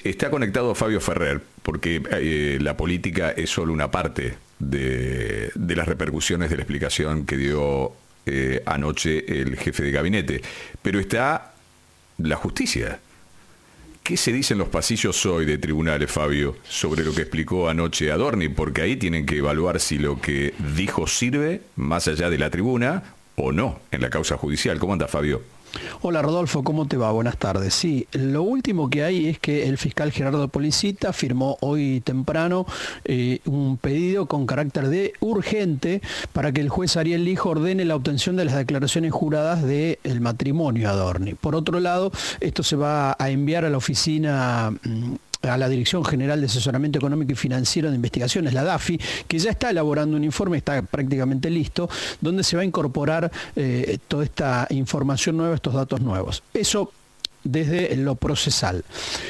Está conectado Fabio Ferrer, porque la política es solo una parte de las repercusiones de la explicación que dio anoche el jefe de gabinete. Pero está la justicia. ¿Qué se dice en los pasillos hoy de tribunales, Fabio, sobre lo que explicó anoche Adorni? Porque ahí tienen que evaluar si lo que dijo sirve más allá de la tribuna o no en la causa judicial. ¿Cómo anda, Fabio? Hola Rodolfo, ¿cómo te va? Buenas tardes. Sí, lo último que hay es que el fiscal Gerardo Policita firmó hoy temprano un pedido con carácter de urgente para que el juez Ariel Lijo ordene la obtención de las declaraciones juradas del matrimonio Adorni. Por otro lado, esto se va a enviar a la oficina, a la Dirección General de Asesoramiento Económico y Financiero de Investigaciones, la DAFI, que ya está elaborando un informe, está prácticamente listo, donde se va a incorporar toda esta información nueva, estos datos nuevos. Eso desde lo procesal.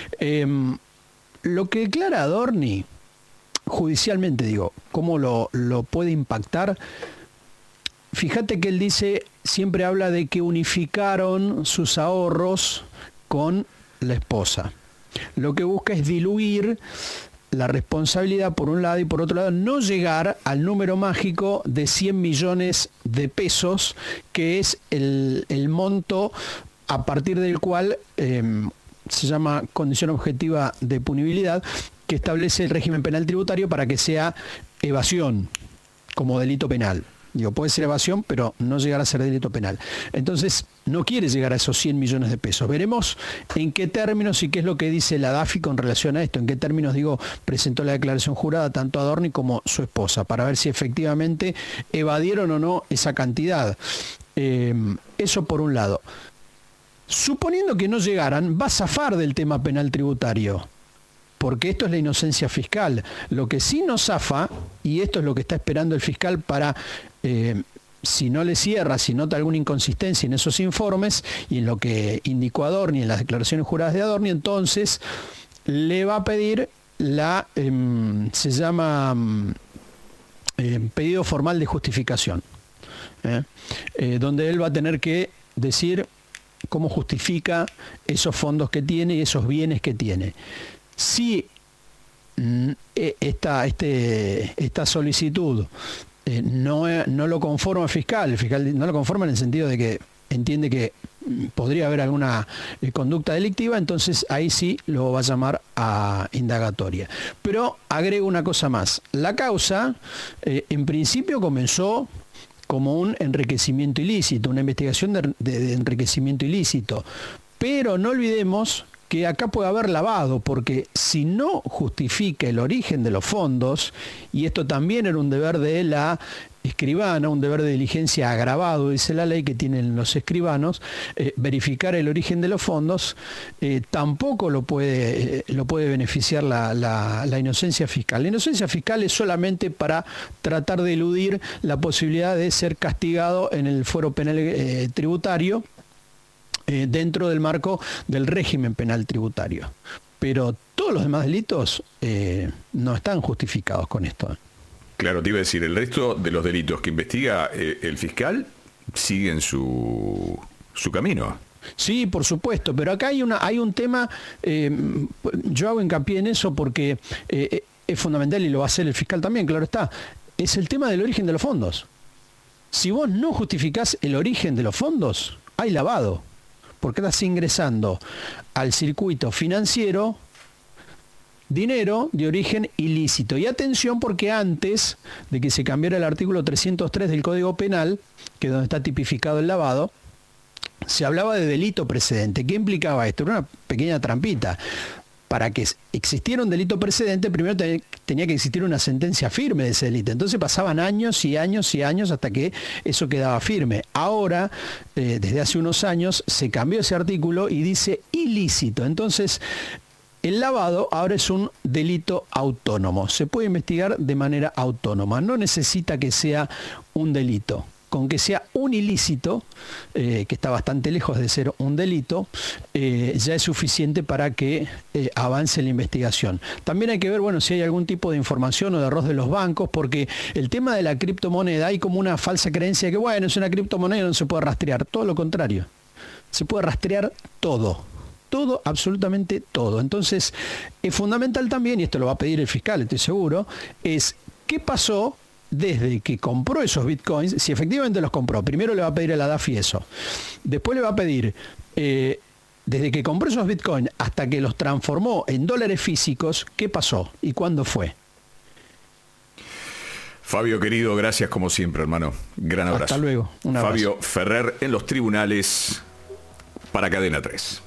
Lo que declara Adorni, judicialmente digo, ¿cómo lo puede impactar? Fíjate que él dice, siempre habla de que unificaron sus ahorros con la esposa. Lo que busca es diluir la responsabilidad por un lado y por otro lado no llegar al número mágico de 100 millones de pesos, que es el monto a partir del cual se llama condición objetiva de punibilidad, que establece el régimen penal tributario para que sea evasión como delito penal. Digo, puede ser evasión, pero no llegar a ser delito penal. Entonces, no quiere llegar a esos 100 millones de pesos. Veremos en qué términos y qué es lo que dice la DAFI con relación a esto. En qué términos, presentó la declaración jurada tanto Adorni como su esposa, para ver si efectivamente evadieron o no esa cantidad. Eso por un lado. Suponiendo que no llegaran, va a zafar del tema penal tributario, porque esto es la inocencia fiscal. Lo que sí no zafa, y esto es lo que está esperando el fiscal para, si no le cierra, si nota alguna inconsistencia en esos informes y en lo que indicó Adorni, en las declaraciones juradas de Adorni, entonces le va a pedir se llama pedido formal de justificación, donde él va a tener que decir cómo justifica esos fondos que tiene y esos bienes que tiene. Si esta solicitud no lo conforma el fiscal no lo conforma en el sentido de que entiende que podría haber alguna conducta delictiva, entonces ahí sí lo va a llamar a indagatoria. Pero agrego una cosa más. La causa, en principio, comenzó como un enriquecimiento ilícito, una investigación de enriquecimiento ilícito. Pero no olvidemos que acá puede haber lavado, porque si no justifica el origen de los fondos, y esto también era un deber de la escribana, un deber de diligencia agravado, dice la ley que tienen los escribanos, verificar el origen de los fondos, tampoco lo puede beneficiar la inocencia fiscal. La inocencia fiscal es solamente para tratar de eludir la posibilidad de ser castigado en el fuero penal tributario, dentro del marco del régimen penal tributario. Pero todos los demás delitos no están justificados con esto. Claro, te iba a decir, el resto de los delitos que investiga el fiscal siguen su camino. Sí, por supuesto, pero acá hay un tema, yo hago hincapié en eso porque es fundamental y lo va a hacer el fiscal también, claro está, es el tema del origen de los fondos. Si vos no justificás el origen de los fondos, hay lavado, porque estás ingresando al circuito financiero dinero de origen ilícito. Y atención, porque antes de que se cambiara el artículo 303 del Código Penal, que es donde está tipificado el lavado, se hablaba de delito precedente. ¿Qué implicaba esto? Era una pequeña trampita. Para que existiera un delito precedente, primero tenía que existir una sentencia firme de ese delito. Entonces pasaban años y años y años hasta que eso quedaba firme. Ahora, desde hace unos años, se cambió ese artículo y dice ilícito. Entonces, el lavado ahora es un delito autónomo. Se puede investigar de manera autónoma. No necesita que sea un delito. Con que sea un ilícito, que está bastante lejos de ser un delito, ya es suficiente para que avance la investigación. También hay que ver, si hay algún tipo de información o de error de los bancos, porque el tema de la criptomoneda, hay como una falsa creencia de que, es una criptomoneda y no se puede rastrear. Todo lo contrario. Se puede rastrear todo. todo, absolutamente todo. Entonces, es fundamental también, y esto lo va a pedir el fiscal, estoy seguro, es qué pasó desde que compró esos bitcoins, si efectivamente los compró. Primero le va a pedir a la DAFI eso. Después le va a pedir, desde que compró esos bitcoins hasta que los transformó en dólares físicos, ¿qué pasó y cuándo fue? Fabio, querido, gracias como siempre, hermano. Gran abrazo. Hasta luego. Un abrazo. Fabio Ferrer en los tribunales para Cadena 3.